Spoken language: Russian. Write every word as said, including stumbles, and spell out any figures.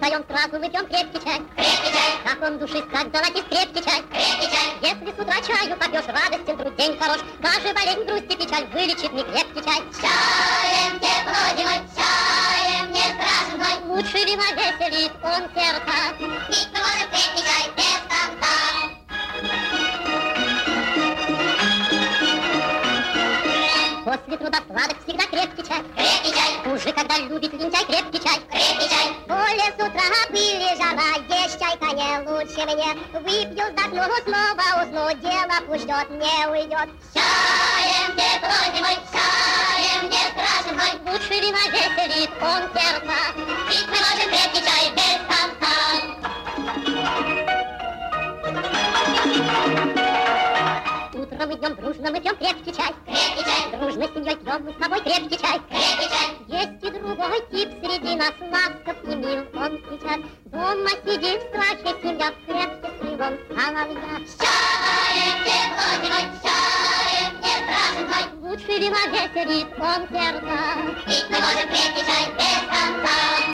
встаем сразу, мы пьем крепкий чай. Крепкий чай. Как он душист, как золотист, крепкий чай. Крепкий чай. Если с утра чаю попьешь, радостен труд, день хорош. Даже болезнь, грусть и печаль вылечит не крепкий чай. С чаем тепло зимой, с чаем не страшен зной. Лучше вина веселит он сердца. Пить мы можем крепкий чай без конца. После труда сладок всегда крепкий чай. Крепкий чай. Хуже, когда любит лентяй, крепкий чай. Крепкий чай. Более с утра пыли жара, есть чайка не лучше мне. Выпью, вздохну, снова усну, дело пусть ждет, не уйдет. С чаем тепло зимой, с чаем не страшен зной. Лучше вина веселит он сердца. Пить мы можем крепкий чай без конца. Утром и днем дружно мы пьем крепкий чай. Крепкий чай. Дружной семьей пьем мы с тобой крепкий чай. Крепкий чай. Есть и другой тип среди нас, ласков и мил он сейчас. Дома сидим в страхе, семья в клетке с кривом соловья. С чаем тепло зимой, с чаем не страшен зной. Лучше вина веселит он сердца. Пить мы можем крепкий чай без конца.